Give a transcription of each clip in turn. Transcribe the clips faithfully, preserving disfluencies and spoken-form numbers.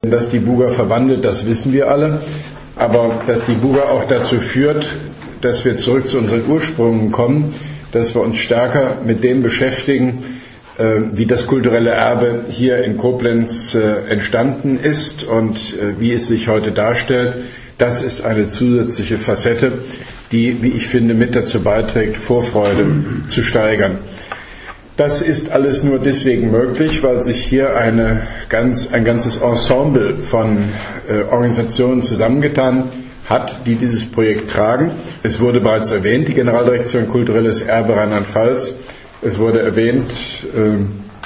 Denn dass die Buga verwandelt, das wissen wir alle. Aber dass die Buga auch dazu führt, dass wir zurück zu unseren Ursprüngen kommen, dass wir uns stärker mit dem beschäftigen, wie das kulturelle Erbe hier in Koblenz entstanden ist und wie es sich heute darstellt. Das ist eine zusätzliche Facette, die, wie ich finde, mit dazu beiträgt, Vorfreude zu steigern. Das ist alles nur deswegen möglich, weil sich hier eine ganz, ein ganzes Ensemble von äh, Organisationen zusammengetan hat, die dieses Projekt tragen. Es wurde bereits erwähnt, die Generaldirektion Kulturelles Erbe Rheinland-Pfalz. Es wurde erwähnt, äh,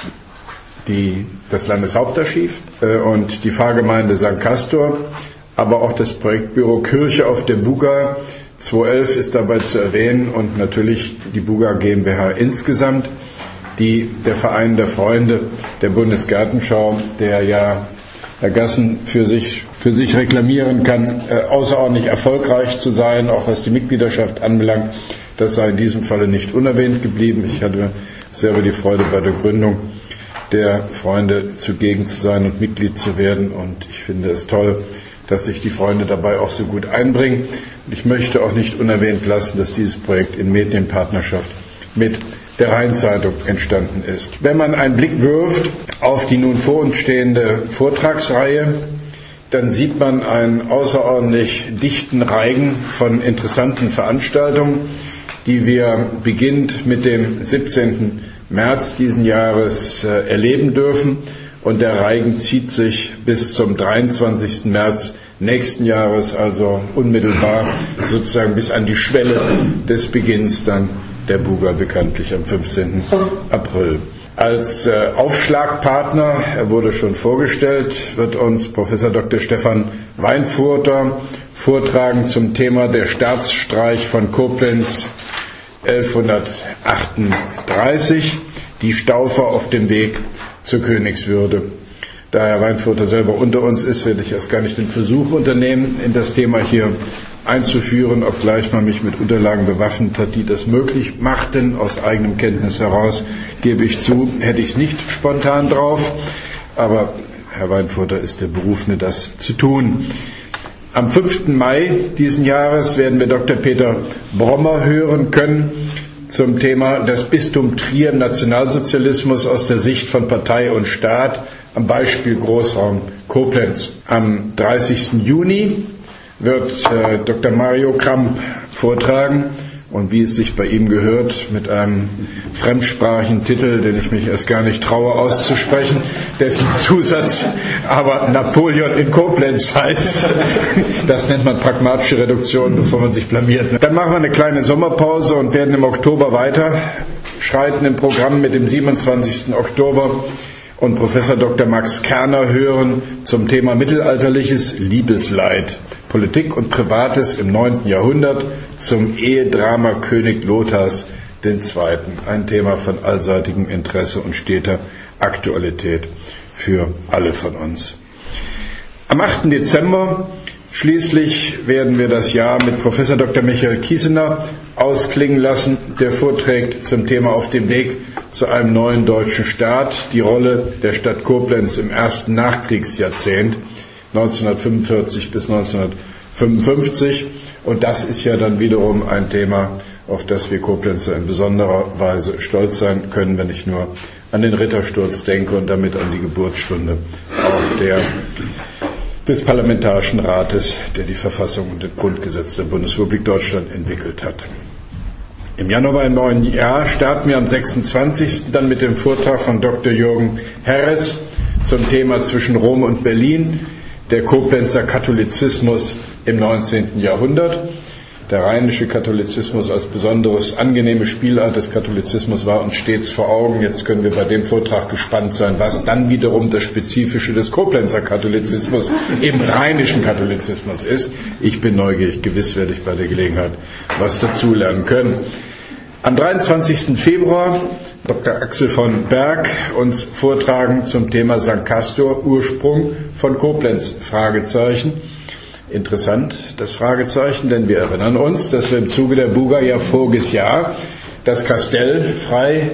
die, das Landeshauptarchiv äh, und die Pfarrgemeinde Sankt Castor, aber auch das Projektbüro Kirche auf der Buga. zweitausendelf ist dabei zu erwähnen und natürlich die Buga GmbH insgesamt. Die, der Verein der Freunde der Bundesgartenschau, der ja Herr Gassen für sich, für sich reklamieren kann, äh, außerordentlich erfolgreich zu sein, auch was die Mitgliedschaft anbelangt. Das sei in diesem Falle nicht unerwähnt geblieben. Ich hatte selber die Freude, bei der Gründung der Freunde zugegen zu sein und Mitglied zu werden. Und ich finde es toll, dass sich die Freunde dabei auch so gut einbringen. Und ich möchte auch nicht unerwähnt lassen, dass dieses Projekt in Medienpartnerschaft mit der Rheinzeitung entstanden ist. Wenn man einen Blick wirft auf die nun vor uns stehende Vortragsreihe, dann sieht man einen außerordentlich dichten Reigen von interessanten Veranstaltungen, die wir beginnend mit dem siebzehnten März diesen Jahres äh, erleben dürfen. Und der Reigen zieht sich bis zum dreiundzwanzigsten März nächsten Jahres, also unmittelbar sozusagen bis an die Schwelle des Beginns dann der Buga bekanntlich am fünfzehnten April. Als äh, Aufschlagpartner, er wurde schon vorgestellt, wird uns Professor Doktor Stefan Weinfurter vortragen zum Thema der Staatsstreich von Koblenz elfhundertachtunddreißig, die Staufer auf dem Weg zur Königswürde. Da Herr Weinfurter selber unter uns ist, werde ich erst gar nicht den Versuch unternehmen, in das Thema hier einzuführen, obgleich man mich mit Unterlagen bewaffnet hat, die das möglich machten. Aus eigenem Kenntnis heraus, gebe ich zu, hätte ich es nicht spontan drauf, aber Herr Weinfurter ist der Berufene, das zu tun. Am fünften Mai diesen Jahres werden wir Doktor Peter Brommer hören können zum Thema das Bistum Trier im Nationalsozialismus aus der Sicht von Partei und Staat am Beispiel Großraum Koblenz. Am dreißigsten Juni wird äh, Doktor Mario Kramp vortragen und wie es sich bei ihm gehört, mit einem fremdsprachigen Titel, den ich mich erst gar nicht traue auszusprechen, dessen Zusatz aber Napoleon in Koblenz heißt. Das nennt man pragmatische Reduktion, bevor man sich blamiert. Dann machen wir eine kleine Sommerpause und werden im Oktober weiter schreiten im Programm mit dem siebenundzwanzigsten Oktober und Professor Doktor Max Kerner hören zum Thema mittelalterliches Liebesleid, Politik und Privates im neunten Jahrhundert zum Ehedrama König Lothars der Zweite. Ein Thema von allseitigem Interesse und steter Aktualität für alle von uns. Am achten Dezember schließlich werden wir das Jahr mit Professor Doktor Michael Kiesener ausklingen lassen, der vorträgt zum Thema Auf dem Weg zu einem neuen deutschen Staat, die Rolle der Stadt Koblenz im ersten Nachkriegsjahrzehnt, neunzehnhundertfünfundvierzig bis neunzehnhundertfünfundfünfzig. Und das ist ja dann wiederum ein Thema, auf das wir Koblenzer in besonderer Weise stolz sein können, wenn ich nur an den Rittersturz denke und damit an die Geburtsstunde auch der des Parlamentarischen Rates, der die Verfassung und das Grundgesetz der Bundesrepublik Deutschland entwickelt hat. Im Januar im neuen Jahr starten wir am sechsundzwanzigsten dann mit dem Vortrag von Doktor Jürgen Herres zum Thema zwischen Rom und Berlin, der Koblenzer Katholizismus im neunzehnten Jahrhundert. Der rheinische Katholizismus als besonderes, angenehme Spielart des Katholizismus war uns stets vor Augen. Jetzt können wir bei dem Vortrag gespannt sein, was dann wiederum das Spezifische des Koblenzer Katholizismus im rheinischen Katholizismus ist. Ich bin neugierig, gewiss werde ich bei der Gelegenheit was dazulernen können. Am dreiundzwanzigsten Februar Doktor Axel von Berg uns vortragen zum Thema Sankt Castor, Ursprung von Koblenz, Fragezeichen. Interessant, das Fragezeichen, denn wir erinnern uns, dass wir im Zuge der Buga ja voriges Jahr das Kastell frei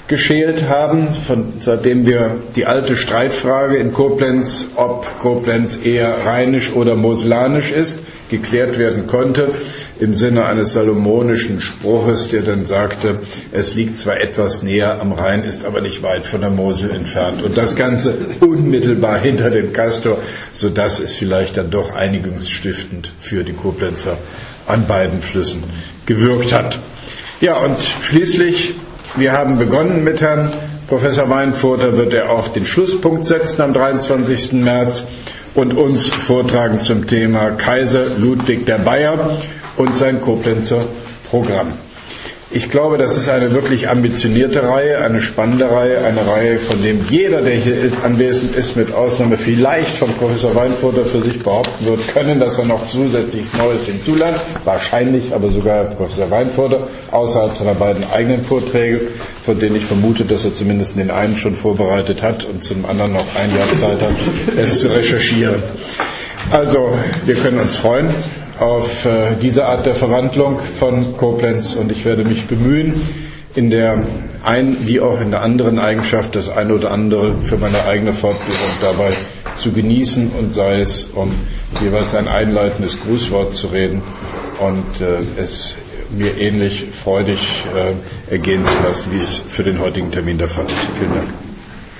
geschält haben, von, seitdem wir die alte Streitfrage in Koblenz, ob Koblenz eher rheinisch oder moselanisch ist, geklärt werden konnte, im Sinne eines salomonischen Spruches, der dann sagte, es liegt zwar etwas näher am Rhein, ist aber nicht weit von der Mosel entfernt. Und das Ganze unmittelbar hinter dem Castor, sodass es vielleicht dann doch einigungsstiftend für die Koblenzer an beiden Flüssen gewirkt hat. Ja, und schließlich, wir haben begonnen mit Herrn Professor Weinfurter, wird er auch den Schlusspunkt setzen am dreiundzwanzigsten März und uns vortragen zum Thema Kaiser Ludwig der Bayer und sein Koblenzer Programm. Ich glaube, das ist eine wirklich ambitionierte Reihe, eine spannende Reihe, eine Reihe, von dem jeder, der hier anwesend ist, mit Ausnahme vielleicht von Professor Weinfurter für sich behaupten wird können, dass er noch zusätzlich Neues hinzulernt. Wahrscheinlich aber sogar Professor Weinfurter außerhalb seiner beiden eigenen Vorträge, von denen ich vermute, dass er zumindest den einen schon vorbereitet hat und zum anderen noch ein Jahr Zeit hat, es zu recherchieren. Also, wir können uns freuen auf äh, diese Art der Verwandlung von Koblenz und ich werde mich bemühen, in der einen wie auch in der anderen Eigenschaft das eine oder andere für meine eigene Fortbildung dabei zu genießen und sei es, um jeweils ein einleitendes Grußwort zu reden und äh, es mir ähnlich freudig äh, ergehen zu lassen, wie es für den heutigen Termin der Fall ist. Vielen Dank.